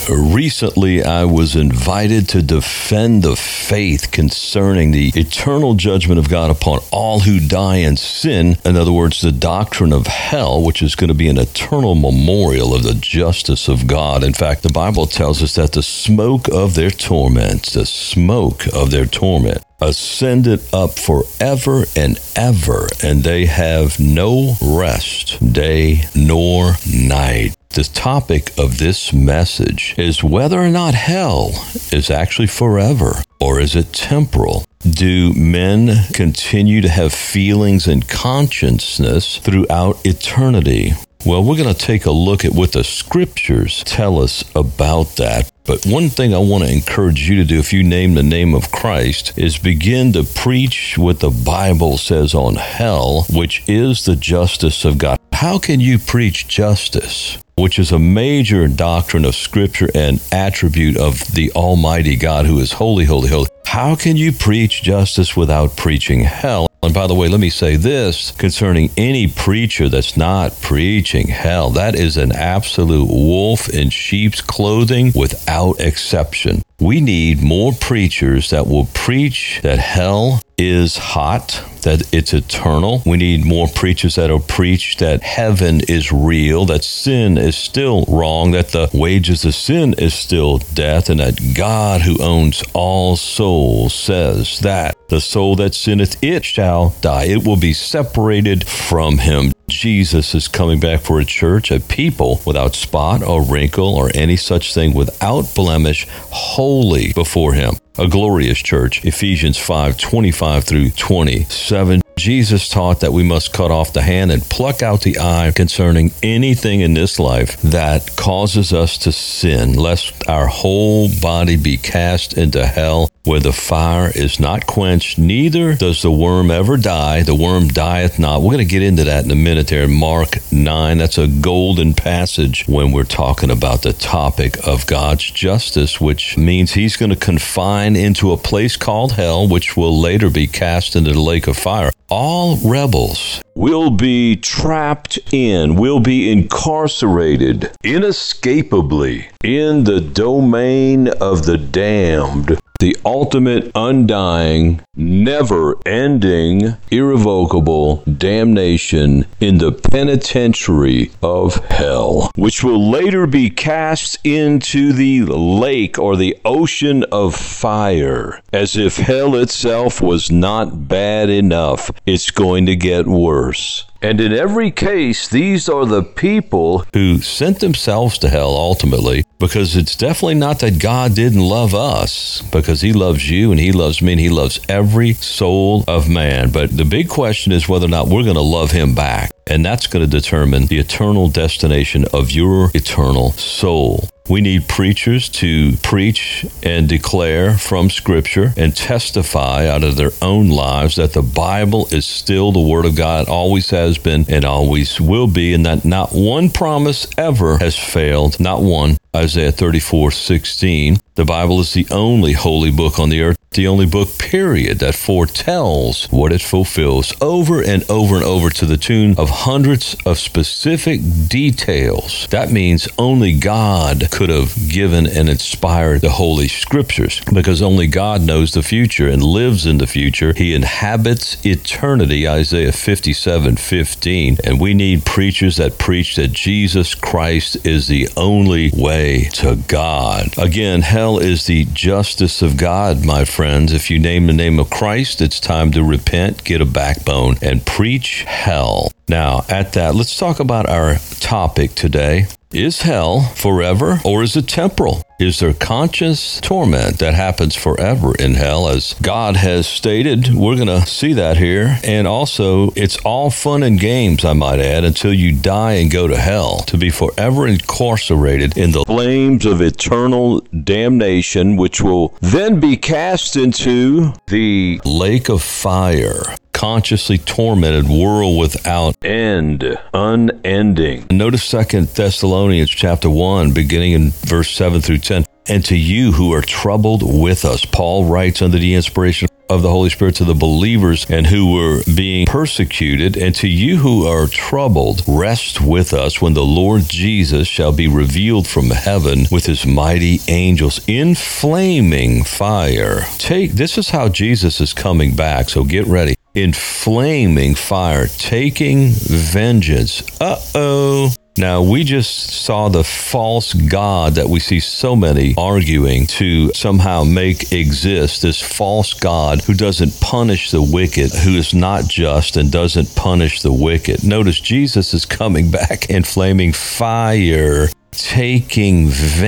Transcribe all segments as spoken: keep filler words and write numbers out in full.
recently I was invited to defend the faith concerning the eternal judgment of God upon all who die in sin. In other words, the doctrine of hell, which is going to be an eternal memorial of the justice of God. In fact, the Bible tells us that the smoke of their torment, the smoke of their torment, ascended up forever and ever, and they have no rest, day nor night. The topic of this message is whether or not hell is actually forever, or is it temporal? Do men continue to have feelings and consciousness throughout eternity? Well, we're going to take a look at what the scriptures tell us about that. But one thing I want to encourage you to do, if you name the name of Christ, is begin to preach what the Bible says on hell, which is the justice of God. How can you preach justice, which is a major doctrine of Scripture and attribute of the Almighty God who is holy, holy, holy? How can you preach justice without preaching hell? And by the way, let me say this concerning any preacher that's not preaching hell. That is an absolute wolf in sheep's clothing without exception. We need more preachers that will preach that hell is hot, that it's eternal. We need more preachers that will preach that heaven is real, that sin is still wrong, that the wages of sin is still death, and that God who owns all souls says that the soul that sinneth, it shall die. It will be separated from him. Jesus is coming back for a church, a people without spot or wrinkle or any such thing, without blemish, holy before him. A glorious church. Ephesians five, twenty-five through twenty-seven. Jesus taught that we must cut off the hand and pluck out the eye concerning anything in this life that causes us to sin, lest our whole body be cast into hell, where the fire is not quenched, neither does the worm ever die. The worm dieth not. We're going to get into that in a minute there in Mark nine. That's a golden passage when we're talking about the topic of God's justice, which means he's going to confine into a place called hell, which will later be cast into the lake of fire. All rebels will be trapped in, will be incarcerated inescapably in the domain of the damned, the ultimate, undying, never-ending, irrevocable damnation in the penitentiary of hell, which will later be cast into the lake or the ocean of fire. As if hell itself was not bad enough, it's going to get worse. And in every case, these are the people who sent themselves to hell ultimately, because it's definitely not that God didn't love us, because he loves you and he loves me and he loves every soul of man. But the big question is whether or not we're going to love him back. And that's going to determine the eternal destination of your eternal soul. We need preachers to preach and declare from Scripture and testify out of their own lives that the Bible is still the Word of God, always has been and always will be, and that not one promise ever has failed, not one. Isaiah thirty-four sixteen. The Bible is the only holy book on the earth, the only book, period, that foretells what it fulfills over and over and over to the tune of hundreds of specific details. That means only God could have given and inspired the Holy Scriptures, because only God knows the future and lives in the future. He inhabits eternity, Isaiah fifty-seven fifteen. And we need preachers that preach that Jesus Christ is the only way to God. Again, hell is the justice of God, my friends. If you name the name of Christ, it's time to repent, get a backbone, and preach hell. Now, at that, let's talk about our topic today. Is hell forever, or is it temporal? Is there conscious torment that happens forever in hell, as God has stated? We're going to see that here. And also, it's all fun and games, I might add, until you die and go to hell, to be forever incarcerated in the flames of eternal damnation, which will then be cast into the lake of fire. consciously tormented world without end, unending. Notice Second Thessalonians chapter one, beginning in verse seven through ten. And to you who are troubled with us, Paul writes under the inspiration of the Holy Spirit to the believers and who were being persecuted, and to you who are troubled, rest with us when the Lord Jesus shall be revealed from heaven with his mighty angels in flaming fire. Take, this is how Jesus is coming back, so get ready. In flaming fire, taking vengeance. Uh-oh. Now, we just saw the false god that we see so many arguing to somehow make exist, this false god who doesn't punish the wicked, who is not just and doesn't punish the wicked. Notice Jesus is coming back in flaming fire, taking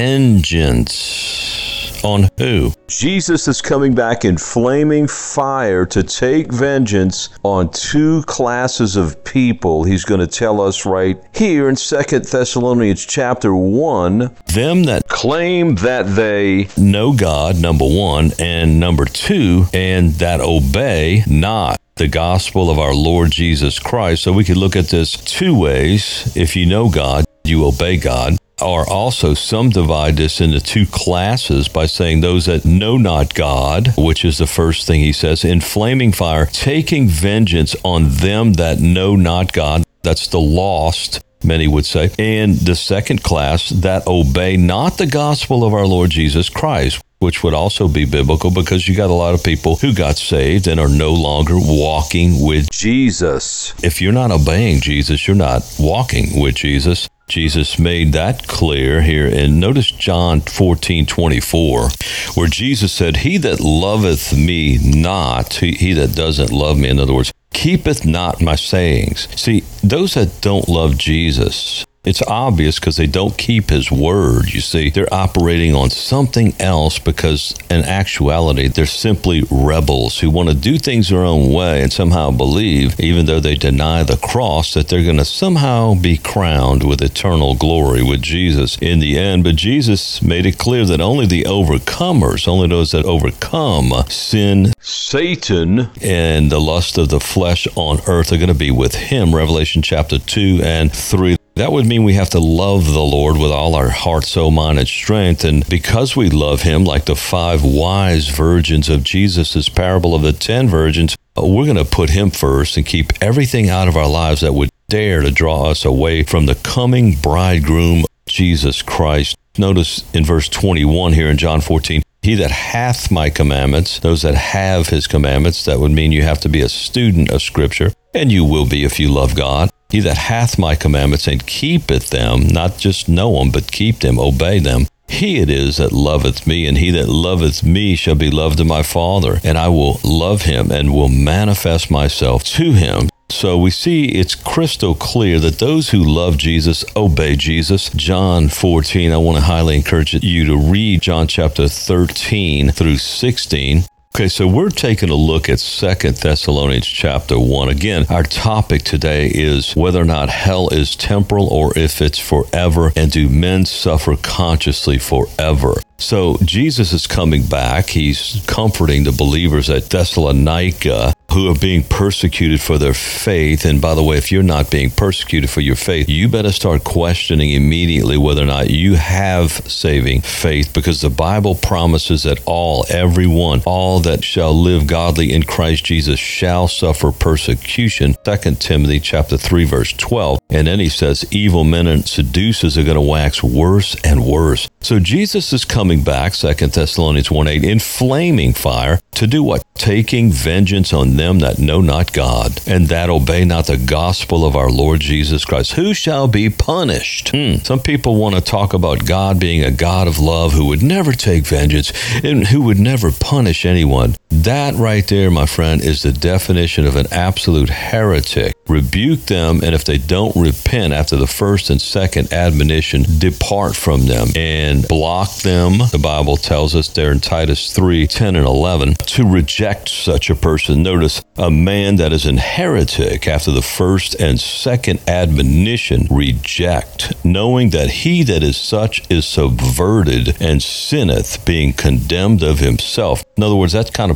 vengeance. On who? Jesus is coming back in flaming fire to take vengeance on two classes of people. He's going to tell us right here in Second Thessalonians chapter one. Them that claim that they know God, number one, and number two, and that obey not the gospel of our Lord Jesus Christ. So we could look at this two ways. If you know God, you obey God. Or also some divide this into two classes by saying those that know not God, which is the first thing he says, in flaming fire, taking vengeance on them that know not God. That's the lost, many would say. And the second class, that obey not the gospel of our Lord Jesus Christ, which would also be biblical because you got a lot of people who got saved and are no longer walking with Jesus. If you're not obeying Jesus, you're not walking with Jesus. Jesus made that clear here. And notice John fourteen twenty-four, where Jesus said, he that loveth me not, he, he that doesn't love me, in other words, keepeth not my sayings. See, those that don't love Jesus, it's obvious because they don't keep his word. You see, they're operating on something else because in actuality, they're simply rebels who want to do things their own way and somehow believe, even though they deny the cross, that they're going to somehow be crowned with eternal glory with Jesus in the end. But Jesus made it clear that only the overcomers, only those that overcome sin, Satan, and the lust of the flesh on earth are going to be with him. Revelation chapter two and three. That would mean we have to love the Lord with all our heart, soul, mind, and strength. And because we love him, like the five wise virgins of Jesus' parable of the ten virgins, we're going to put him first and keep everything out of our lives that would dare to draw us away from the coming bridegroom, Jesus Christ. Notice in verse twenty-one here in John fourteen, he that hath my commandments, those that have his commandments, that would mean you have to be a student of Scripture, and you will be if you love God. He that hath my commandments and keepeth them, not just know them, but keep them, obey them, he it is that loveth me, and he that loveth me shall be loved of my Father, and I will love him and will manifest myself to him. So we see it's crystal clear that those who love Jesus obey Jesus. John fourteen, I want to highly encourage you to read John chapter thirteen through sixteen. Okay, so we're taking a look at Second Thessalonians chapter one. Again, our topic today is whether or not hell is temporal or if it's forever, and do men suffer consciously forever. So Jesus is coming back. He's comforting the believers at Thessalonica who are being persecuted for their faith. And by the way, if you're not being persecuted for your faith, you better start questioning immediately whether or not you have saving faith, because the Bible promises that all, everyone, all that shall live godly in Christ Jesus shall suffer persecution. Second Timothy chapter three, verse twelve. And then he says, evil men and seducers are going to wax worse and worse. So Jesus is coming back, Second Thessalonians one eight, in flaming fire to do what? Taking vengeance on them that know not God, and that obey not the gospel of our Lord Jesus Christ. Who shall be punished? Hmm. Some people want to talk about God being a God of love who would never take vengeance and who would never punish anyone. That right there, my friend, is the definition of an absolute heretic. Rebuke them, and if they don't repent after the first and second admonition, depart from them and block them. The Bible tells us there in Titus three, ten and eleven, to reject such a person. Notice, a man that is an heretic after the first and second admonition, reject, knowing that he that is such is subverted and sinneth, being condemned of himself. In other words, that kind of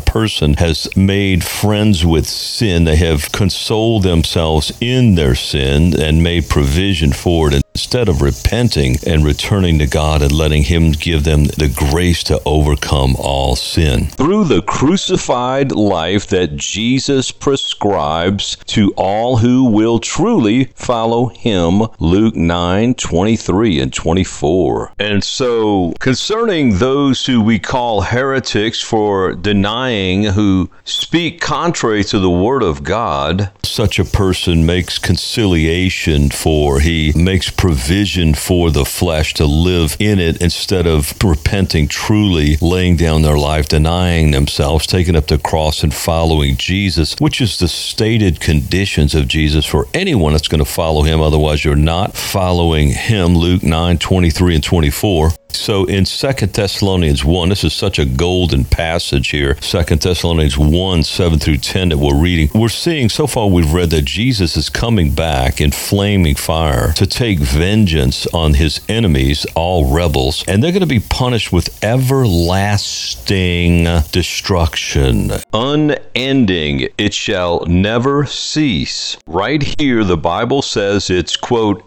person has made friends with sin. They have consoled themselves in their sin and made provision for it, instead of repenting and returning to God and letting Him give them the grace to overcome all sin. Through the crucified life that Jesus prescribes to all who will truly follow Him, Luke nine, twenty-three and twenty-four. And so, concerning those who we call heretics for denying, who speak contrary to the Word of God, such a person makes conciliation for, he makes provision for the flesh to live in it instead of repenting truly, laying down their life, denying themselves, taking up the cross and following Jesus, which is the stated conditions of Jesus for anyone that's going to follow Him. Otherwise, you're not following Him. Luke nine, twenty-three and twenty-four. So in Second Thessalonians one, this is such a golden passage here, Second Thessalonians one, seven through ten that we're reading. We're seeing, so far we've read that Jesus is coming back in flaming fire to take vengeance on His enemies, all rebels, and they're going to be punished with everlasting destruction. Unending, it shall never cease. Right here, the Bible says it's, quote,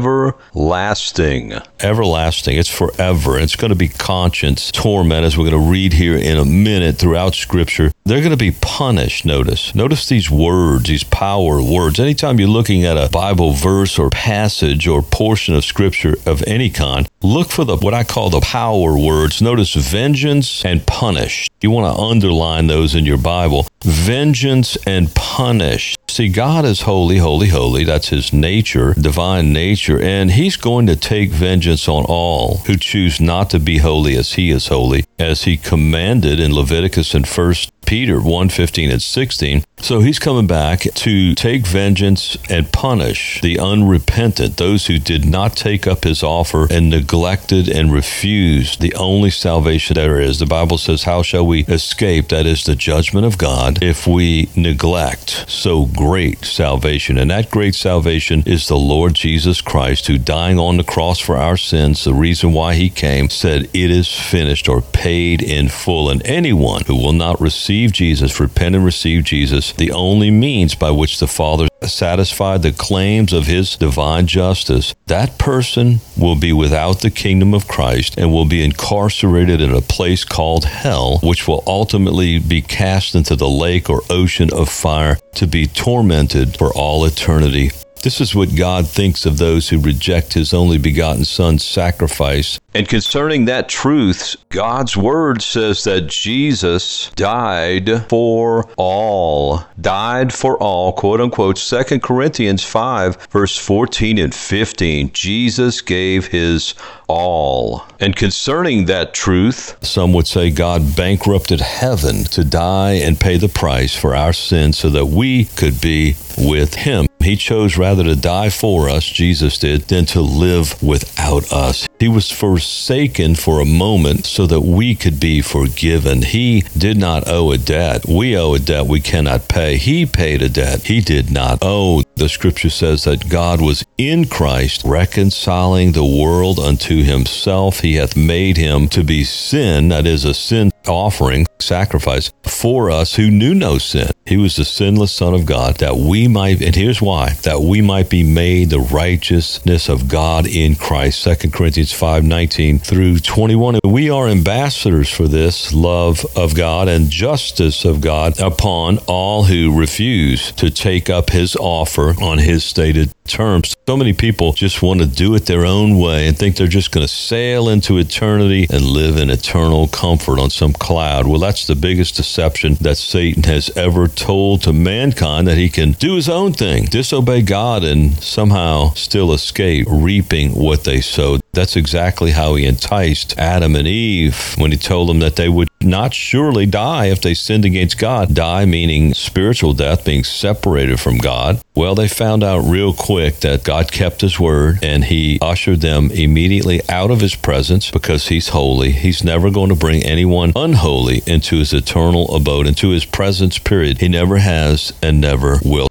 everlasting. Everlasting. It's forever. It's going to be conscience torment, as we're going to read here in a minute throughout Scripture. They're going to be punished, notice. Notice these words, these power words. Anytime you're looking at a Bible verse or passage or portion of Scripture of any kind, look for the what I call the power words. Notice vengeance and punish. You want to underline those in your Bible. Vengeance and punish. See, God is holy, holy, holy. That's His nature, divine nature, and He's going to take vengeance on all who choose not to be holy as He is holy, as He commanded in Leviticus and First Peter one, fifteen and sixteen. So He's coming back to take vengeance and punish the unrepentant, those who did not take up His offer and neglected and refused the only salvation there is. The Bible says, how shall we escape? That is the judgment of God if we neglect so great salvation. And that great salvation is the Lord Jesus Christ, who, dying on the cross for our sins, the reason why He came, said, it is finished, or paid in full. And anyone who will not receive Jesus, repent and receive Jesus, the only means by which the Father satisfied the claims of His divine justice, that person will be without the kingdom of Christ and will be incarcerated in a place called hell, which will ultimately be cast into the lake or ocean of fire to be tormented for all eternity. This is what God thinks of those who reject His only begotten Son's sacrifice. And concerning that truth, God's Word says that Jesus died for all. Died for all, quote unquote. Second Corinthians five, verse fourteen and fifteen. Jesus gave His all. And concerning that truth, some would say God bankrupted heaven to die and pay the price for our sins so that we could be with Him. He chose rather to die for us, Jesus did, than to live without us. He was forsaken for a moment so that we could be forgiven. He did not owe a debt. We owe a debt we cannot pay. He paid a debt He did not owe. The Scripture says that God was in Christ, reconciling the world unto Himself. He hath made Him to be sin, that is, a sin offering, sacrifice, for us who knew no sin. He was the sinless Son of God, that we might, and here's why, that we might be made the righteousness of God in Christ. Second Corinthians five, nineteen through twenty-one. We are ambassadors for this love of God and justice of God upon all who refuse to take up His offer on His stated terms. So many people just want to do it their own way and think they're just going to sail into eternity and live in eternal comfort on some cloud. Well, that's the biggest deception that Satan has ever told to mankind, that he can do his own thing, disobey God, and somehow still escape reaping what they sowed. That's exactly how he enticed Adam and Eve when he told them that they would not surely die if they sinned against God. Die meaning spiritual death, being separated from God. Well, they found out real quick that God kept His word, and He ushered them immediately out of His presence because He's holy. He's never going to bring anyone unholy into His eternal abode, into His presence, period. He never has and never will.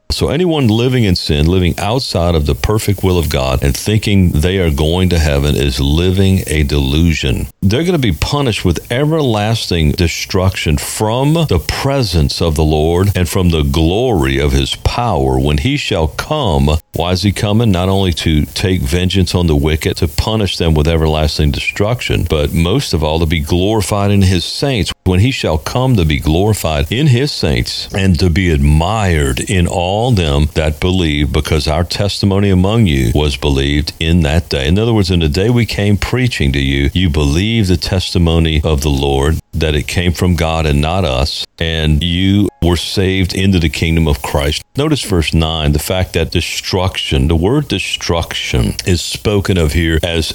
So anyone living in sin, living outside of the perfect will of God and thinking they are going to heaven is living a delusion. They're going to be punished with everlasting destruction from the presence of the Lord and from the glory of his power when he shall come. Why is he coming? Not only to take vengeance on the wicked, to punish them with everlasting destruction, but most of all to be glorified in his saints. When he shall come to be glorified in his saints and to be admired in all them that believe, because our testimony among you was believed in that day. In other words, in the day we came preaching to you, you believed the testimony of the Lord, that it came from God and not us, and you were saved into the kingdom of Christ. Notice verse nine, the fact that destruction, the word destruction is spoken of here as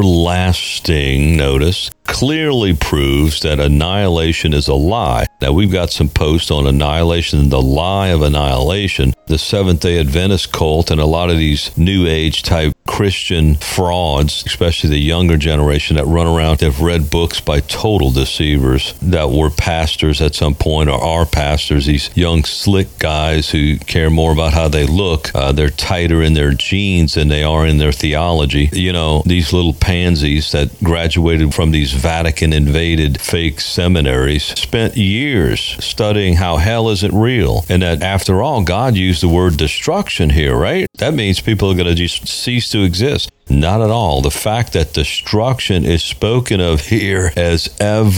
everlasting, notice, clearly proves that annihilation is a lie. Now, we've got some posts on annihilation, the lie of annihilation. The Seventh-day Adventist cult and a lot of these New Age type Christian frauds, especially the younger generation that run around, have read books by total deceivers that were pastors at some point or are pastors, these young slick guys who care more about how they look. Uh, they're tighter in their jeans than they are in their theology. You know, these little pansies that graduated from these Vatican invaded fake seminaries spent years studying how hell isn't real, and that after all, God used the word destruction here, right? That means people are going to just cease to exist. Not at all. The fact that destruction is spoken of here as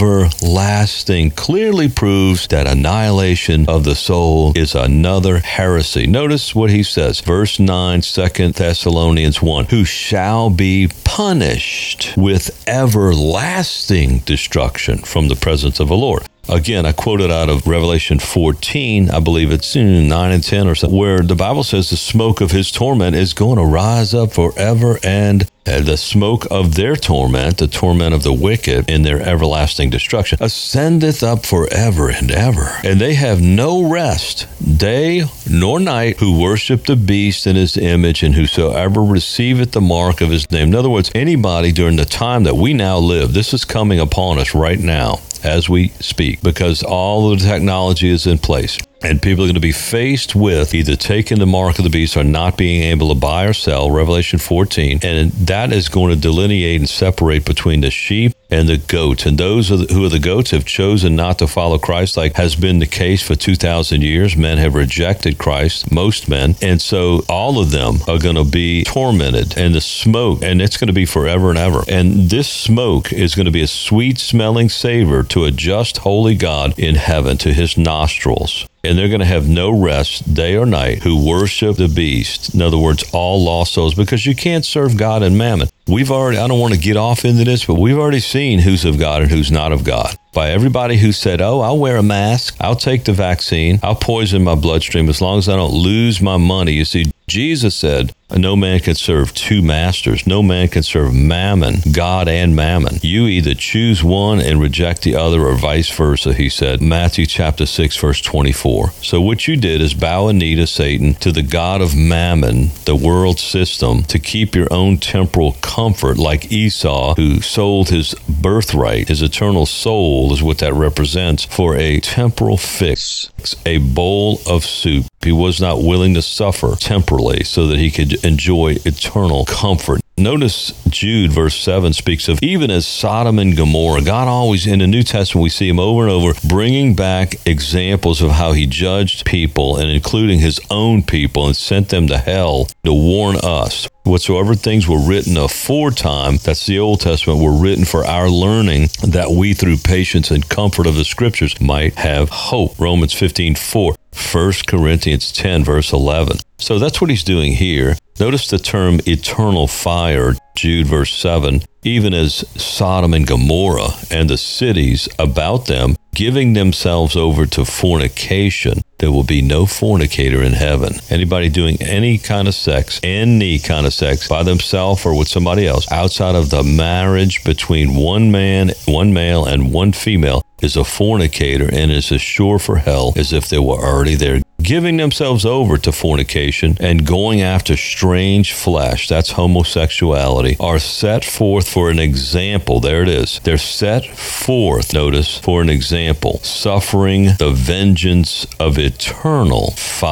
everlasting clearly proves that annihilation of the soul is another heresy. Notice what he says, verse nine, Second Thessalonians one, who shall be punished with everlasting destruction from the presence of the Lord. Again, I quoted out of Revelation fourteen, I believe it's nine and ten or so, where the Bible says the smoke of his torment is going to rise up forever, and the smoke of their torment, the torment of the wicked in their everlasting destruction, ascendeth up forever and ever. And they have no rest, day nor night, who worship the beast in his image, and whosoever receiveth the mark of his name. In other words, anybody during the time that we now live, this is coming upon us right now as we speak, because all of the technology is in place. And people are going to be faced with either taking the mark of the beast or not being able to buy or sell, Revelation fourteen. And that is going to delineate and separate between the sheep and the goats. And those who are the goats have chosen not to follow Christ, like has been the case for two thousand years. Men have rejected Christ, most men. And so all of them are going to be tormented. And the smoke, and it's going to be forever and ever. And this smoke is going to be a sweet-smelling savor to a just, holy God in heaven, to his nostrils. And they're going to have no rest day or night who worship the beast. In other words, all lost souls, because you can't serve God and mammon. We've already, I don't want to get off into this, but we've already seen who's of God and who's not of God. By everybody who said, oh, I'll wear a mask, I'll take the vaccine, I'll poison my bloodstream as long as I don't lose my money. You see, Jesus said, no man can serve two masters. No man can serve mammon, God and mammon. You either choose one and reject the other, or vice versa, he said. Matthew chapter six, verse twenty-four. So what you did is bow a knee to Satan, to the God of mammon, the world system, to keep your own temporal comfort, like Esau, who sold his birthright, his eternal soul is what that represents, for a temporal fix, a bowl of soup. He was not willing to suffer temporally so that he could enjoy eternal comfort. Notice Jude, verse seven, speaks of even as Sodom and Gomorrah. God always, in the New Testament, we see him over and over, bringing back examples of how he judged people, and including his own people, and sent them to hell to warn us. Whatsoever things were written aforetime, that's the Old Testament, were written for our learning, that we through patience and comfort of the Scriptures might have hope. Romans fifteen four. First Corinthians ten, verse eleven. So that's what he's doing here. Notice the term eternal fire, Jude verse seven, even as Sodom and Gomorrah and the cities about them, giving themselves over to fornication. There will be no fornicator in heaven. Anybody doing any kind of sex, any kind of sex, by themselves or with somebody else, outside of the marriage between one man, one male, and one female, is a fornicator and is as sure for hell as if they were already there. Giving themselves over to fornication and going after strange flesh, that's homosexuality, are set forth for an example. There it is. They're set forth, notice, for an example, suffering the vengeance of eternal fire.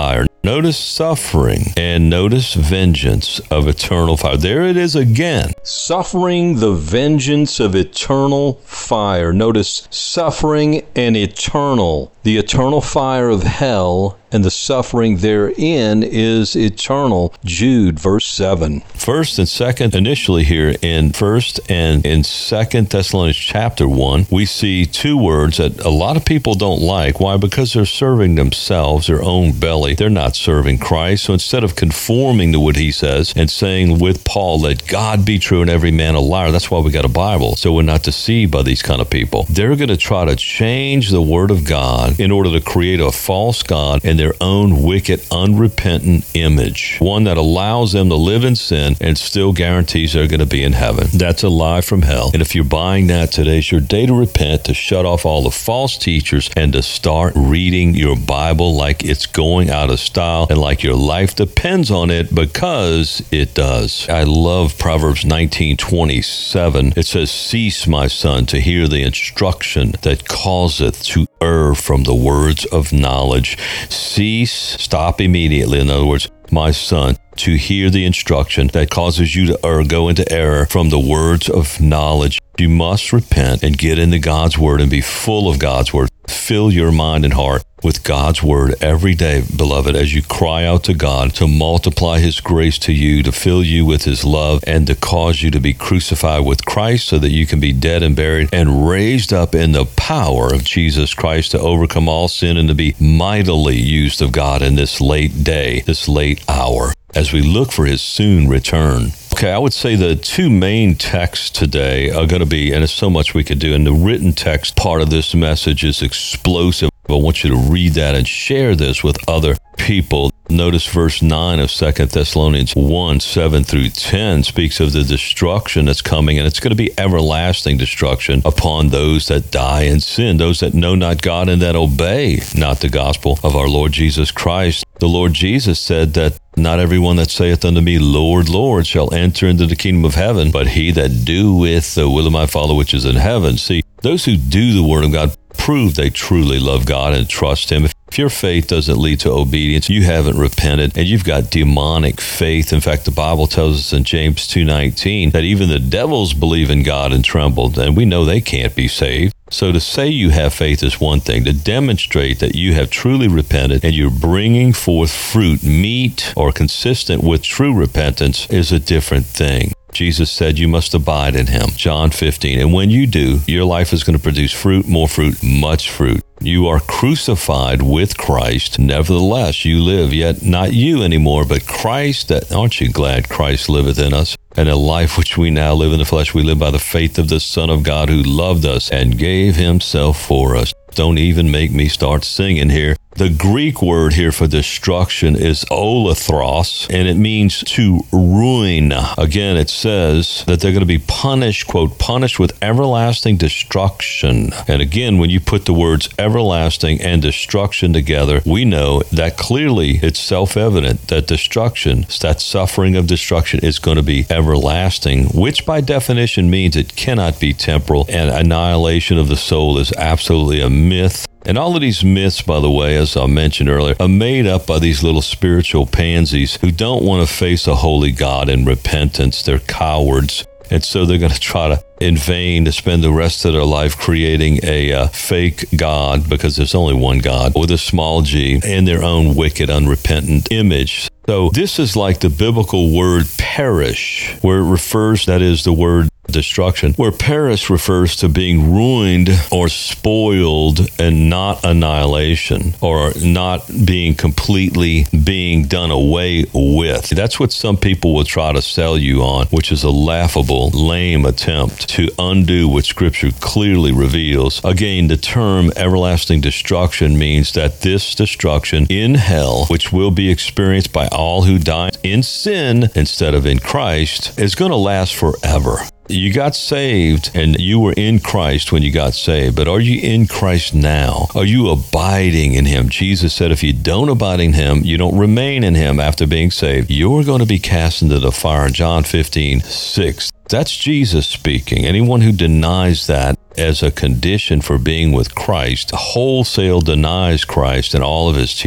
Notice suffering and notice vengeance of eternal fire. There it is again. Suffering, the vengeance of eternal fire. Notice suffering and eternal. The eternal fire of hell and the suffering therein is eternal. Jude, verse seven. First and second, initially here in First and in Second Thessalonians chapter one, we see two words that a lot of people don't like. Why? Because they're serving themselves, their own belly. They're not serving Christ. So instead of conforming to what he says and saying with Paul, let God be true and every man a liar, that's why we got a Bible. So we're not deceived by these kind of people. They're going to try to change the word of God in order to create a false God in their own wicked, unrepentant image. One that allows them to live in sin and still guarantees they're going to be in heaven. That's a lie from hell. And if you're buying that, today's your day to repent, to shut off all the false teachers, and to start reading your Bible like it's going out of style and like your life depends on it, because it does. I love Proverbs nineteen twenty-seven. It says, cease, my son, to hear the instruction that causeth to err from the words of knowledge. Cease, stop immediately. In other words, my son, to hear the instruction that causes you to err, go into error from the words of knowledge. You must repent and get into God's word and be full of God's word. Fill your mind and heart with God's word every day, beloved, as you cry out to God to multiply his grace to you, to fill you with his love, and to cause you to be crucified with Christ so that you can be dead and buried and raised up in the power of Jesus Christ to overcome all sin and to be mightily used of God in this late day, this late hour, as we look for his soon return. Okay, I would say the two main texts today are going to be, and there's so much we could do, and the written text part of this message is explosive. I want you to read that and share this with other people. Notice verse nine of Second Thessalonians one, seven through ten speaks of the destruction that's coming, and it's going to be everlasting destruction upon those that die in sin, those that know not God and that obey not the gospel of our Lord Jesus Christ. The Lord Jesus said that not everyone that saith unto me, Lord, Lord, shall enter into the kingdom of heaven, but he that doeth the will of my Father which is in heaven. See, those who do the word of God prove they truly love God and trust him. If your faith doesn't lead to obedience, you haven't repented, and you've got demonic faith. In fact, the Bible tells us in James two nineteen that even the devils believe in God and trembled, and we know they can't be saved. So to say you have faith is one thing. To demonstrate that you have truly repented and you're bringing forth fruit, meet or consistent with true repentance, is a different thing. Jesus said you must abide in him, John fifteen. And when you do, your life is going to produce fruit, more fruit, much fruit. You are crucified with Christ. Nevertheless, you live, yet not you anymore, but Christ. That, aren't you glad Christ liveth in us? And a life which we now live in the flesh, we live by the faith of the Son of God who loved us and gave himself for us. Don't even make me start singing here. The Greek word here for destruction is olathros, and it means to ruin. Again, it says that they're going to be punished, quote, punished with everlasting destruction. And again, when you put the words everlasting and destruction together, we know that clearly it's self-evident that destruction, that suffering of destruction, is going to be everlasting, which by definition means it cannot be temporal, and annihilation of the soul is absolutely a myth. And all of these myths, by the way, as I mentioned earlier, are made up by these little spiritual pansies who don't want to face a holy God in repentance. They're cowards. And so they're going to try to, in vain, to spend the rest of their life creating a uh, fake God, because there's only one God, with a small g, in their own wicked, unrepentant image. So this is like the biblical word perish, where it refers, that is the word destruction, where perish refers to being ruined or spoiled and not annihilation, or not being completely being done away with. That's what some people will try to sell you on, which is a laughable, lame attempt to undo what Scripture clearly reveals. Again, the term everlasting destruction means that this destruction in hell, which will be experienced by all who die in sin instead of in Christ, is going to last forever. You got saved and you were in Christ when you got saved, but are you in Christ now? Are you abiding in him? Jesus said if you don't abide in him, you don't remain in him after being saved, you're going to be cast into the fire. John fifteen, six. That's Jesus speaking. Anyone who denies that as a condition for being with Christ wholesale denies Christ and all of his teaching.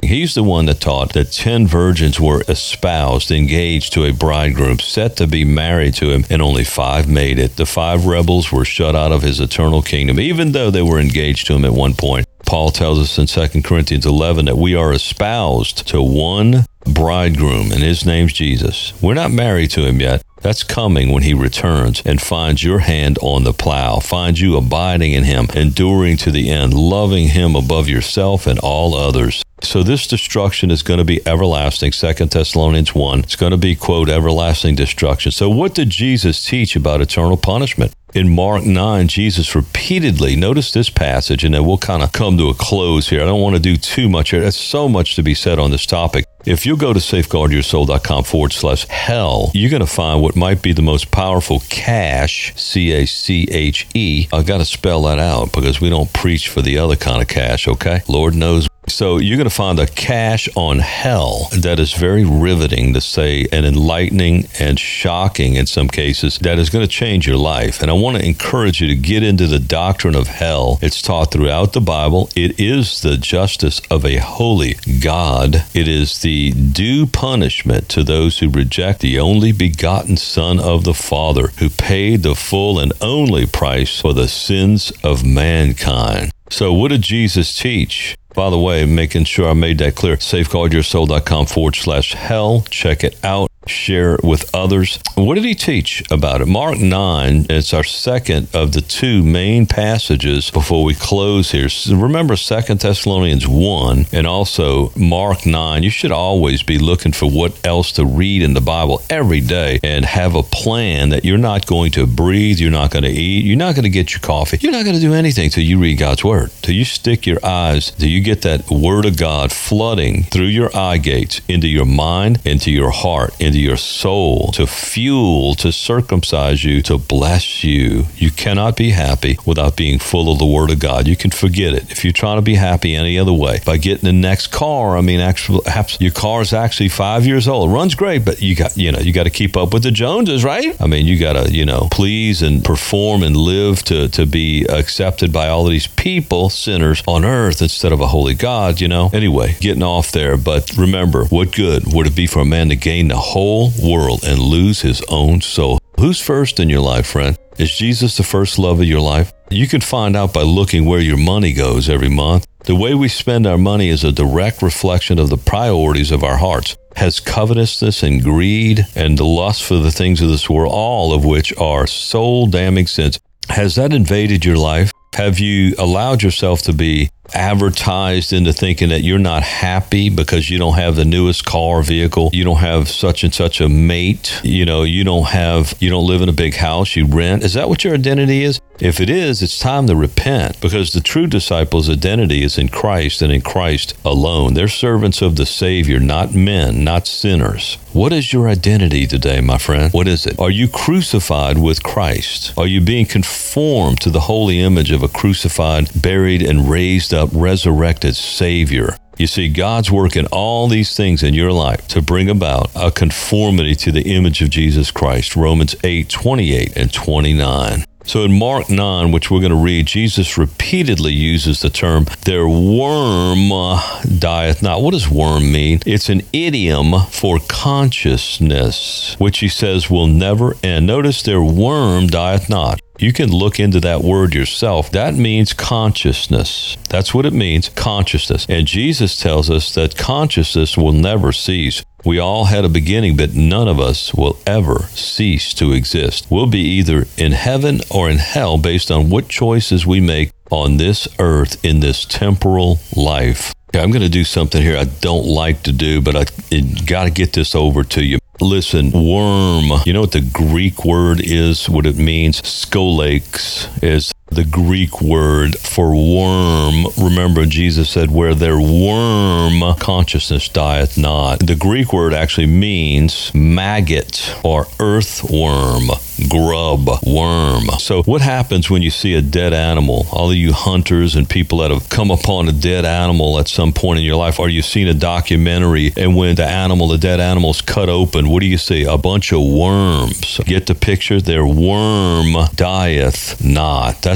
He's the one that taught that ten virgins were espoused, engaged to a bridegroom, set to be married to him, and only five made it. The five rebels were shut out of his eternal kingdom, even though they were engaged to him at one point. Paul tells us in Second Corinthians eleven that we are espoused to one bridegroom, and his name's Jesus. We're not married to him yet. That's coming when he returns and finds your hand on the plow, finds you abiding in him, enduring to the end, loving him above yourself and all others. So this destruction is going to be everlasting. Second Thessalonians one. It's going to be, quote, everlasting destruction. So what did Jesus teach about eternal punishment? In Mark nine, Jesus repeatedly, notice this passage, and then we'll kind of come to a close here. I don't want to do too much here. There's so much to be said on this topic. If you go to safeguardyoursoul.com forward slash hell, you're going to find what might be the most powerful cache, C A C H E. I've got to spell that out because we don't preach for the other kind of cache, okay? Lord knows. So you're going to find a cache on hell that is very riveting, to say, and enlightening and shocking in some cases, that is going to change your life. And I want to encourage you to get into the doctrine of hell. It's taught throughout the Bible. It is the justice of a holy God. It is the due punishment to those who reject the only begotten Son of the Father, who paid the full and only price for the sins of mankind. So what did Jesus teach? By the way, making sure I made that clear, safeguardyoursoul.com forward slash hell. Check it out. Share it with others. What did he teach about it? Mark nine, it's our second of the two main passages before we close here. So remember Second Thessalonians one and also Mark nine. You should always be looking for what else to read in the Bible every day and have a plan that you're not going to breathe, you're not going to eat, you're not going to get your coffee, you're not going to do anything till you read God's Word, till you stick your eyes, till you get that Word of God flooding through your eye gates into your mind, into your heart, into your soul, to fuel, to circumcise you, to bless you. You cannot be happy without being full of the Word of God. You can forget it. If you're trying to be happy any other way, by getting the next car, I mean, actually, your car is actually five years old. It runs great, but you got, you know, you got to keep up with the Joneses, right? I mean, you got to, you know, please and perform and live to, to be accepted by all of these people, sinners on earth, instead of a holy God, you know. Anyway, getting off there, but remember, what good would it be for a man to gain the whole world and lose his own soul? Who's first in your life, friend? Is Jesus the first love of your life? You can find out by looking where your money goes every month. The way we spend our money is a direct reflection of the priorities of our hearts. Has covetousness and greed and the lust for the things of this world, all of which are soul-damning sins, has that invaded your life? Have you allowed yourself to be advertised into thinking that you're not happy because you don't have the newest car or vehicle, you don't have such and such a mate, you know, you don't have, you don't live in a big house, you rent? Is that what your identity is? If it is, it's time to repent, because the true disciple's identity is in Christ and in Christ alone. They're servants of the Savior, not men, not sinners. What is your identity today, my friend? What is it? Are you crucified with Christ? Are you being conformed to the holy image of a crucified, buried, and raised up, resurrected Savior? You see, God's working all these things in your life to bring about a conformity to the image of Jesus Christ. Romans eight, twenty-eight and twenty-nine. So in Mark nine, which we're going to read, Jesus repeatedly uses the term, their worm dieth not. What does worm mean? It's an idiom for consciousness, which he says will never end. Notice their worm dieth not. You can look into that word yourself. That means consciousness. That's what it means, consciousness. And Jesus tells us that consciousness will never cease. We all had a beginning, but none of us will ever cease to exist. We'll be either in heaven or in hell based on what choices we make on this earth in this temporal life. I'm going to do something here I don't like to do, but I got to get this over to you. Listen, worm, you know what the Greek word is, what it means? Skolax is the Greek word for worm. Remember, Jesus said, where their worm consciousness dieth not. The Greek word actually means maggot or earthworm, grub, worm. So what happens when you see a dead animal? All of you hunters and people that have come upon a dead animal at some point in your life, or you've seen a documentary, and when the animal, the dead animal's cut open, what do you see? A bunch of worms. Get the picture? Their worm dieth not. That's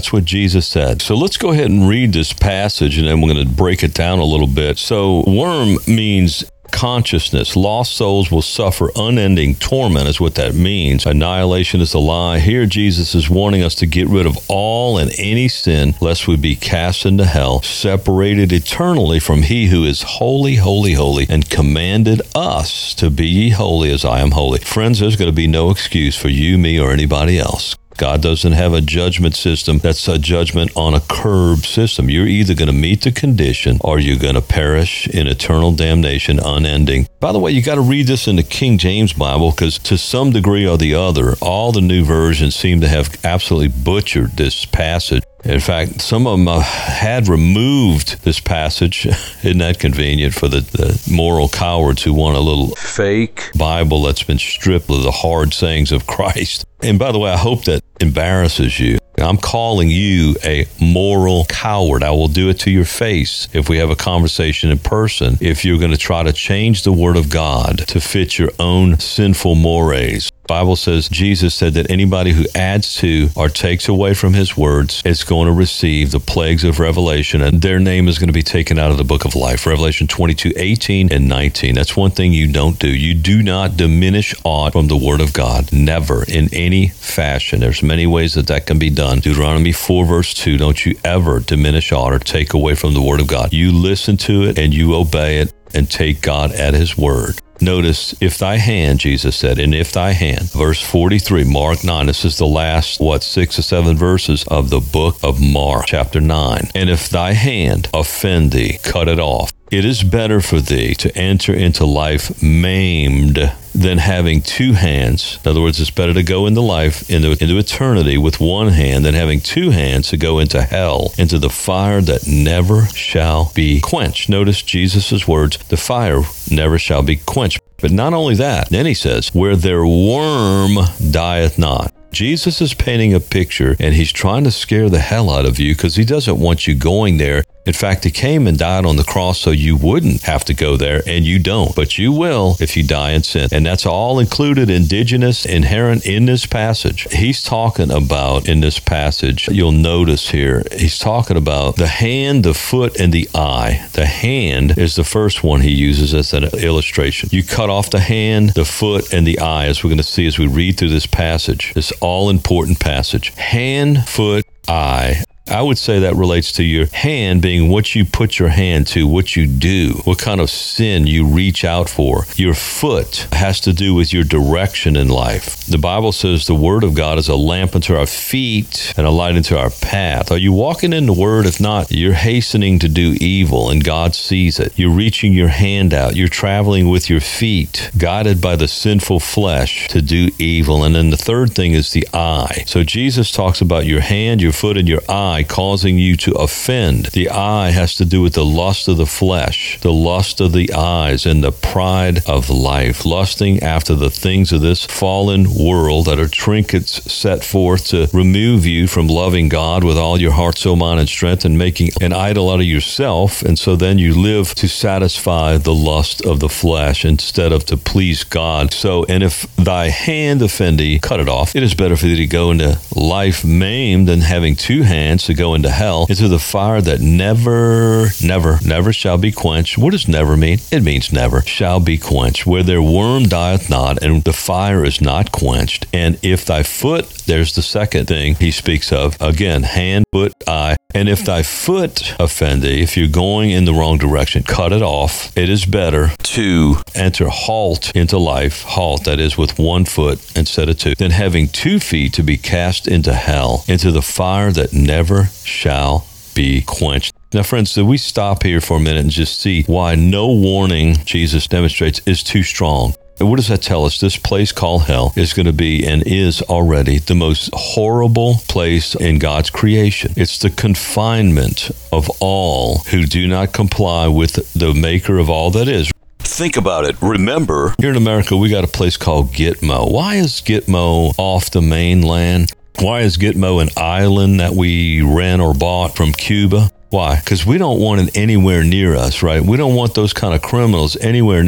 That's what Jesus said. So let's go ahead and read this passage, and then we're going to break it down a little bit. So worm means consciousness. Lost souls will suffer unending torment is what that means. Annihilation is a lie. Here Jesus is warning us to get rid of all and any sin, lest we be cast into hell, separated eternally from he who is holy, holy, holy, and commanded us to be ye holy as I am holy. Friends, there's going to be no excuse for you, me, or anybody else. God doesn't have a judgment system that's a judgment on a curb system. You're either going to meet the condition or you're going to perish in eternal damnation, unending. By the way, you got to read this in the King James Bible, because to some degree or the other, all the new versions seem to have absolutely butchered this passage. In fact, some of them uh, had removed this passage. Isn't that convenient for the, the moral cowards who want a little fake Bible that's been stripped of the hard sayings of Christ? And by the way, I hope that embarrasses you. I'm calling you a moral coward. I will do it to your face if we have a conversation in person, if you're going to try to change the Word of God to fit your own sinful mores. The Bible says, Jesus said that anybody who adds to or takes away from his words is going to receive the plagues of Revelation, and their name is going to be taken out of the book of life. Revelation twenty-two, eighteen and nineteen. That's one thing you don't do. You do not diminish aught from the Word of God. Never, in any fashion. There's many ways that that can be done. Deuteronomy four, verse two, don't you ever diminish aught or take away from the Word of God. You listen to it and you obey it and take God at his word. Notice, if thy hand, Jesus said, and if thy hand, verse forty-three, Mark nine, this is the last, what, six or seven verses of the book of Mark, chapter nine. And if thy hand offend thee, cut it off. It is better for thee to enter into life maimed than having two hands. In other words, it's better to go into life, into, into eternity with one hand than having two hands to go into hell, into the fire that never shall be quenched. Notice Jesus' words, the fire never shall be quenched. But not only that, then he says, where their worm dieth not. Jesus is painting a picture, and he's trying to scare the hell out of you because he doesn't want you going there. In fact, he came and died on the cross so you wouldn't have to go there, and you don't. But you will if you die in sin. And that's all included, indigenous, inherent in this passage. He's talking about, in this passage, you'll notice here, he's talking about the hand, the foot, and the eye. The hand is the first one he uses as an illustration. You cut off the hand, the foot, and the eye, as we're going to see as we read through this passage. This all-important passage. Hand, foot, eye. I would say that relates to your hand being what you put your hand to, what you do, what kind of sin you reach out for. Your foot has to do with your direction in life. The Bible says the Word of God is a lamp unto our feet and a light unto our path. Are you walking in the Word? If not, you're hastening to do evil, and God sees it. You're reaching your hand out. You're traveling with your feet, guided by the sinful flesh to do evil. And then the third thing is the eye. So Jesus talks about your hand, your foot, and your eye causing you to offend. The eye has to do with the lust of the flesh, the lust of the eyes, and the pride of life, lusting after the things of this fallen world that are trinkets set forth to remove you from loving God with all your heart, soul, mind, and strength, and making an idol out of yourself. And so then you live to satisfy the lust of the flesh instead of to please God. So, and if thy hand offend thee, cut it off. It is better for thee to go into life maimed than having two hands to go into hell, into the fire that never, never, never shall be quenched. What does never mean? It means never shall be quenched, where their worm dieth not, and the fire is not quenched. And if thy foot, there's the second thing he speaks of, again, hand, foot, eye, and if thy foot offend thee, if you're going in the wrong direction, cut it off. It is better to enter halt into life, halt, that is, with one foot instead of two, than having two feet to be cast into hell, into the fire that never shall be quenched. Now, friends, do we stop here for a minute and just see why no warning Jesus demonstrates is too strong? And what does that tell us? This place called hell is going to be and is already the most horrible place in God's creation. It's the confinement of all who do not comply with the maker of all that is. Think about it. Remember, here in America, we got a place called Gitmo. Why is Gitmo off the mainland? Why is Gitmo an island that we rent or bought from Cuba? Why? Because we don't want it anywhere near us, right? We don't want those kind of criminals anywhere near us.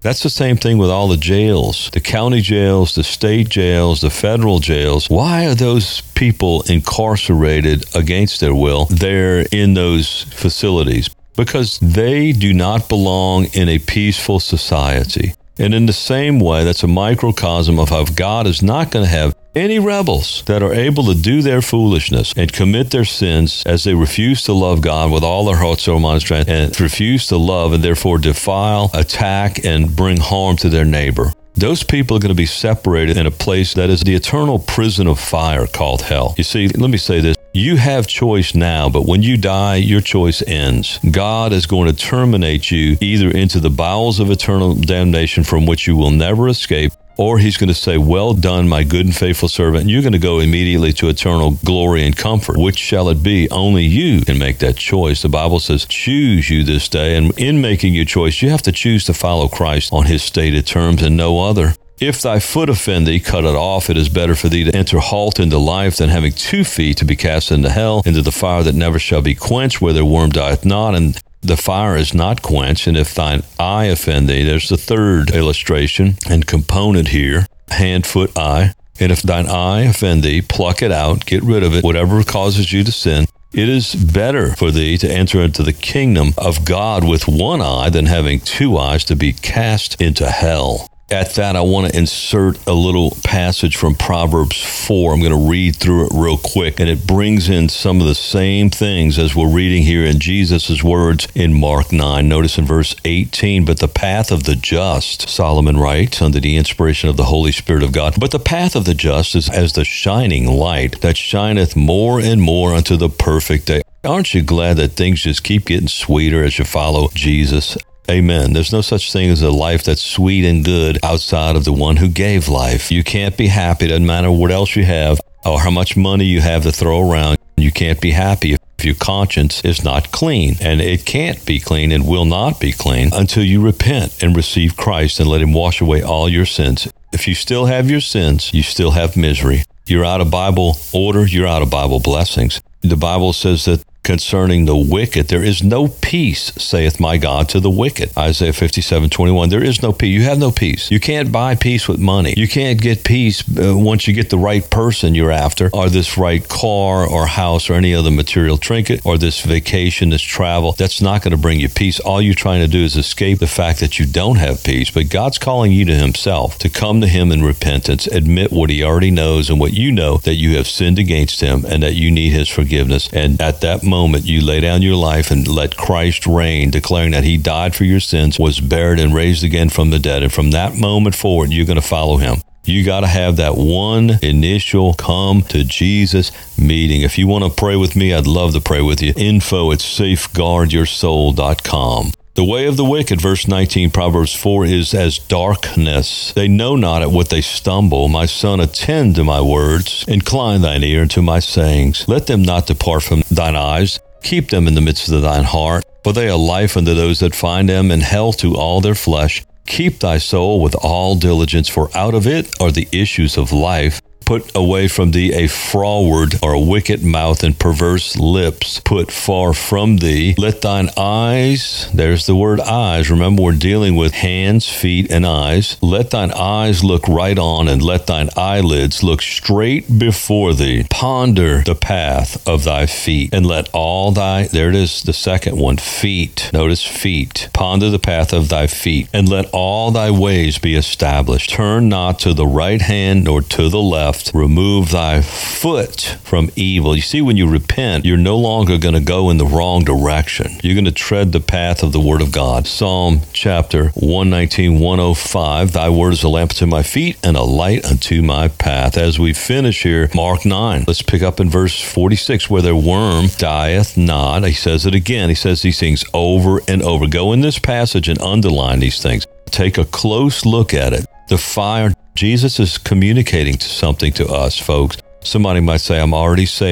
That's the same thing with all the jails, the county jails, the state jails, the federal jails. Why are those people incarcerated against their will there in those facilities? Because they do not belong in a peaceful society. And in the same way, that's a microcosm of how God is not going to have any rebels that are able to do their foolishness and commit their sins as they refuse to love God with all their heart, soul, mind, and strength, and refuse to love and therefore defile, attack, and bring harm to their neighbor. Those people are going to be separated in a place that is the eternal prison of fire called hell. You see, let me say this. You have choice now, but when you die, your choice ends. God is going to terminate you either into the bowels of eternal damnation from which you will never escape, or he's going to say, well done, my good and faithful servant. And you're going to go immediately to eternal glory and comfort. Which shall it be? Only you can make that choice. The Bible says, choose you this day. And in making your choice, you have to choose to follow Christ on his stated terms and no other. If thy foot offend thee, cut it off. It is better for thee to enter halt into life than having two feet to be cast into hell, into the fire that never shall be quenched, where their worm dieth not, and the fire is not quenched. And if thine eye offend thee, there's the third illustration and component here, hand, foot, eye. And if thine eye offend thee, pluck it out, get rid of it, whatever causes you to sin. It is better for thee to enter into the kingdom of God with one eye than having two eyes to be cast into hell. At that, I want to insert a little passage from Proverbs four. I'm going to read through it real quick, and it brings in some of the same things as we're reading here in Jesus' words in Mark nine. Notice in verse eighteen, but the path of the just, Solomon writes, under the inspiration of the Holy Spirit of God, but the path of the just is as the shining light that shineth more and more unto the perfect day. Aren't you glad that things just keep getting sweeter as you follow Jesus? Amen. There's no such thing as a life that's sweet and good outside of the one who gave life. You can't be happy. Doesn't matter what else you have or how much money you have to throw around. You can't be happy if your conscience is not clean. And it can't be clean and will not be clean until you repent and receive Christ and let him wash away all your sins. If you still have your sins, you still have misery. You're out of Bible order. You're out of Bible blessings. The Bible says that concerning the wicked, there is no peace, saith my God, to the wicked. Isaiah fifty-seven twenty-one. There is no peace. You have no peace. You can't buy peace with money. You can't get peace uh, once you get the right person you're after, or this right car or house or any other material trinket, or this vacation, this travel. That's not going to bring you peace. All you're trying to do is escape the fact that you don't have peace. But God's calling you to himself, to come to him in repentance, admit what he already knows and what you know, that you have sinned against him and that you need his forgiveness. And at that moment, moment you lay down your life and let Christ reign, declaring that he died for your sins, was buried and raised again from the dead. And from that moment forward, you're going to follow him. You got to have that one initial come to Jesus meeting. If you want to pray with me, I'd love to pray with you. Info at safeguard your soul dot com. The way of the wicked, verse nineteen, Proverbs four, is as darkness. They know not at what they stumble. My son, attend to my words. Incline thine ear unto my sayings. Let them not depart from thine eyes. Keep them in the midst of thine heart. For they are life unto those that find them, and health to all their flesh. Keep thy soul with all diligence, for out of it are the issues of life. Put away from thee a froward or a wicked mouth and perverse lips. Put far from thee. Let thine eyes, there's the word eyes. Remember, we're dealing with hands, feet, and eyes. Let thine eyes look right on, and let thine eyelids look straight before thee. Ponder the path of thy feet, and let all thy, there it is, the second one, feet. Notice feet. Ponder the path of thy feet, and let all thy ways be established. Turn not to the right hand nor to the left. Remove thy foot from evil. You see, when you repent, you're no longer going to go in the wrong direction. You're going to tread the path of the Word of God. Psalm chapter one nineteen, one oh five, thy word is a lamp unto my feet and a light unto my path. As we finish here, Mark nine, let's pick up in verse forty-six, where their worm dieth not. He says it again. He says these things over and over. Go in this passage and underline these things. Take a close look at it. The fire, Jesus is communicating to something to us, folks. Somebody might say, I'm already saved.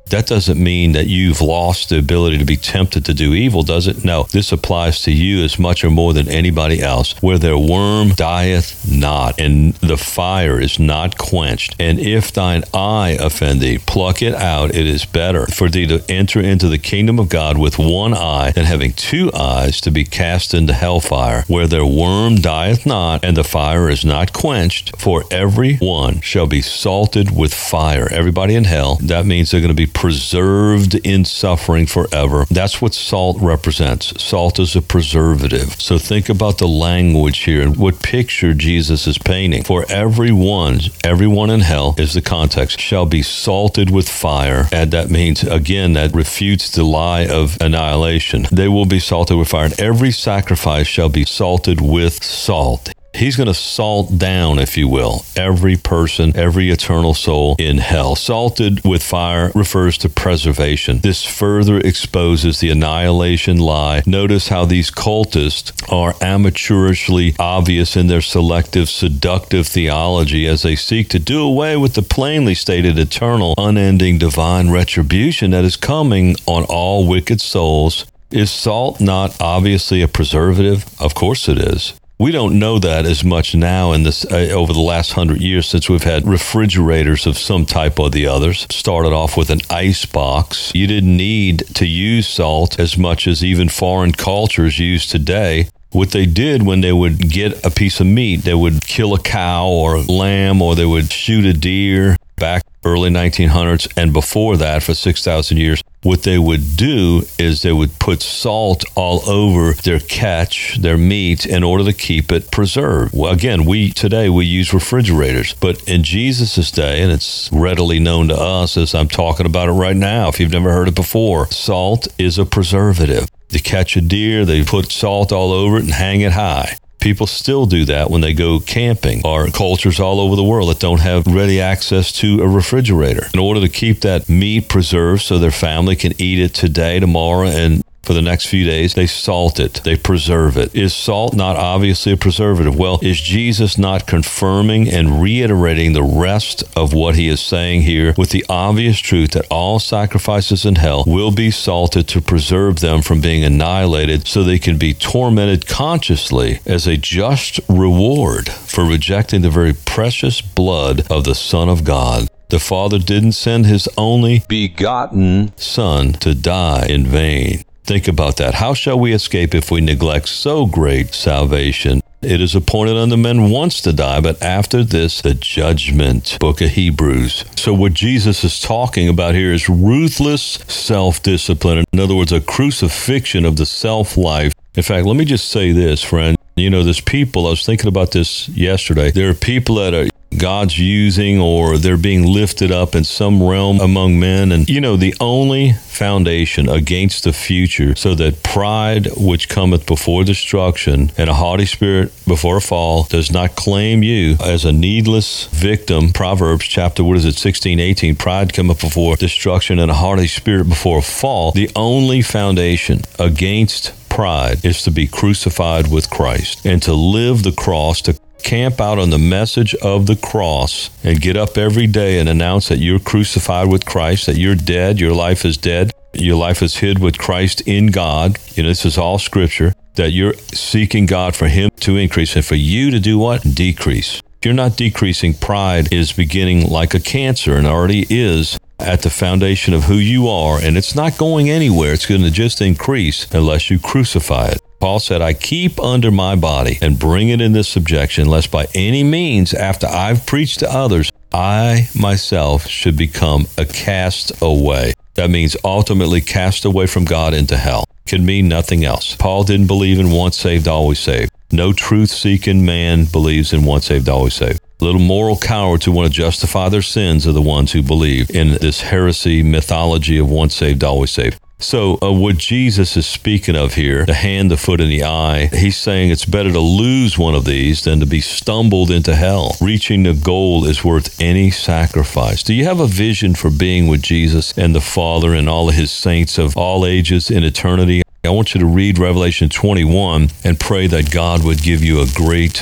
That doesn't mean that you've lost the ability to be tempted to do evil, does it? No, this applies to you as much or more than anybody else. Where their worm dieth not, and the fire is not quenched. And if thine eye offend thee, pluck it out. It is better for thee to enter into the kingdom of God with one eye than having two eyes to be cast into hellfire, where their worm dieth not, and the fire is not quenched. For every one shall be salted with fire. Everybody in hell, that means they're going to be preserved in suffering forever. That's what salt represents. Salt is a preservative. So think about the language here and what picture Jesus is painting. For everyone, everyone in hell is the context, shall be salted with fire. And that means, again, that refutes the lie of annihilation. They will be salted with fire, and every sacrifice shall be salted with salt. He's going to salt down, if you will, every person, every eternal soul in hell. Salted with fire refers to preservation. This further exposes the annihilation lie. Notice how these cultists are amateurishly obvious in their selective, seductive theology as they seek to do away with the plainly stated eternal, unending divine retribution that is coming on all wicked souls. Is salt not obviously a preservative? Of course it is. We don't know that as much now in this uh, over the last hundred years since we've had refrigerators of some type or the others. Started off with an ice box. You didn't need to use salt as much as even foreign cultures use today. What they did when they would get a piece of meat, they would kill a cow or a lamb, or they would shoot a deer back early nineteen hundreds and before that for six thousand years. What they would do is they would put salt all over their catch, their meat, in order to keep it preserved. Well, again, we today we use refrigerators, but in Jesus' day, and it's readily known to us as I'm talking about it right now, if you've never heard it before, salt is a preservative. To catch a deer, they put salt all over it and hang it high. People still do that when they go camping, or cultures all over the world that don't have ready access to a refrigerator. In order to keep that meat preserved so their family can eat it today, tomorrow, and for the next few days, they salt it. They preserve it. Is salt not obviously a preservative? Well, is Jesus not confirming and reiterating the rest of what he is saying here with the obvious truth that all sacrifices in hell will be salted to preserve them from being annihilated so they can be tormented consciously as a just reward for rejecting the very precious blood of the Son of God? The Father didn't send his only begotten Son to die in vain. Think about that. How shall we escape if we neglect so great salvation? It is appointed unto men once to die, but after this, the judgment. Book of Hebrews. So what Jesus is talking about here is ruthless self-discipline. In other words, a crucifixion of the self-life. In fact, let me just say this, friend. You know, there's people, I was thinking about this yesterday. There are people that are God's using, or they're being lifted up in some realm among men. And, you know, the only foundation against the future, so that pride which cometh before destruction and a haughty spirit before a fall does not claim you as a needless victim. Proverbs chapter, what is it, sixteen, eighteen, pride cometh before destruction and a haughty spirit before a fall. The only foundation against pride is to be crucified with Christ and to live the cross, to camp out on the message of the cross and get up every day and announce that you're crucified with Christ, that you're dead, your life is dead, your life is hid with Christ in God. You know, this is all scripture, that you're seeking God for him to increase and for you to do what? Decrease. If you're not decreasing, pride is beginning like a cancer and already is at the foundation of who you are, and it's not going anywhere. It's going to just increase unless you crucify it. Paul said, I keep under my body and bring it into subjection, lest by any means, after I've preached to others, I myself should become a cast away. That means ultimately cast away from God into hell. Can mean nothing else. Paul didn't believe in once saved, always saved. No truth-seeking man believes in once saved, always saved. Little moral cowards who want to justify their sins are the ones who believe in this heresy mythology of once saved, always saved. So uh, what Jesus is speaking of here, the hand, the foot, and the eye, he's saying it's better to lose one of these than to be stumbled into hell. Reaching the goal is worth any sacrifice. Do you have a vision for being with Jesus and the Father and all of his saints of all ages in eternity? I want you to read Revelation twenty-one and pray that God would give you a great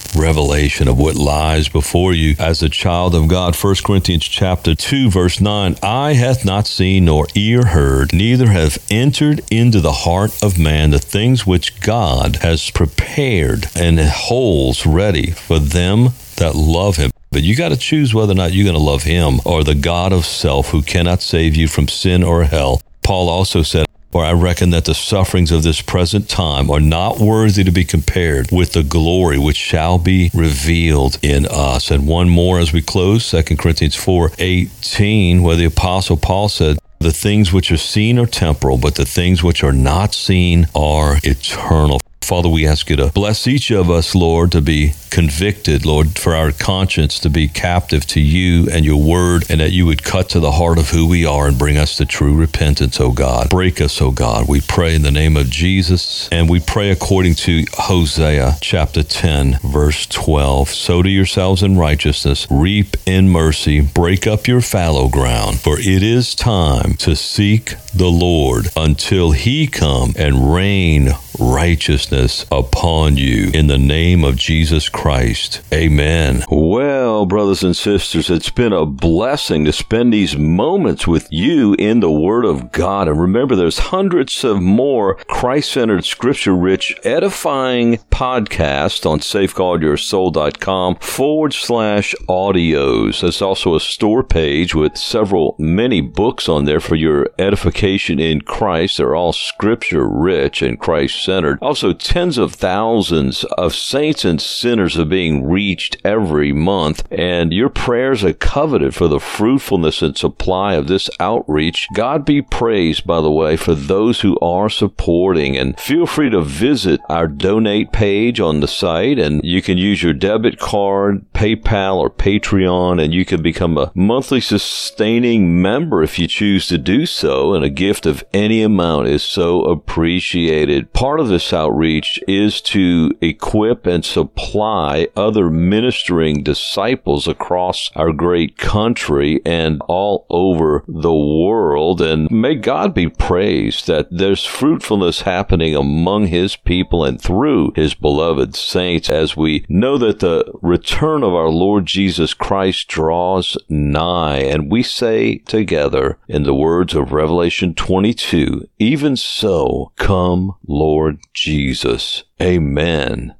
revelation of what lies before you as a child of God. First Corinthians chapter two, verse nine, eye hath not seen nor ear heard, neither have entered into the heart of man the things which God has prepared and holds ready for them that love him. But you got to choose whether or not you're going to love him or the God of self who cannot save you from sin or hell. Paul also said, for I reckon that the sufferings of this present time are not worthy to be compared with the glory which shall be revealed in us. And one more as we close, Second Corinthians four eighteen, where the Apostle Paul said, the things which are seen are temporal, but the things which are not seen are eternal. Father, we ask you to bless each of us, Lord, to be convicted, Lord, for our conscience to be captive to you and your word, and that you would cut to the heart of who we are and bring us to true repentance, oh God. Break us, oh God. We pray in the name of Jesus, and we pray according to Hosea chapter ten, verse twelve. Sow to yourselves in righteousness, reap in mercy, break up your fallow ground, for it is time to seek the Lord until he come and rain righteousness upon you in the name of Jesus Christ. Amen. Well, brothers and sisters, it's been a blessing to spend these moments with you in the Word of God. And remember, there's hundreds of more Christ-centered, scripture-rich, edifying podcasts on safeguardyoursoul.com forward slash audios. There's also a store page with several, many books on there for your edification in Christ. They're all scripture-rich and Christ-centered. Also, tens of thousands of saints and sinners are being reached every month, and your prayers are coveted for the fruitfulness and supply of this outreach. God be praised, by the way, for those who are supporting, and feel free to visit our donate page on the site, and you can use your debit card, PayPal, or Patreon, and you can become a monthly sustaining member if you choose to do so, and a gift of any amount is so appreciated. Part of this outreach is to equip and supply other ministering disciples across our great country and all over the world. And may God be praised that there's fruitfulness happening among his people and through his beloved saints, as we know that the return of our Lord Jesus Christ draws nigh. And we say together in the words of Revelation twenty-two, even so, come, Lord Jesus. Amen.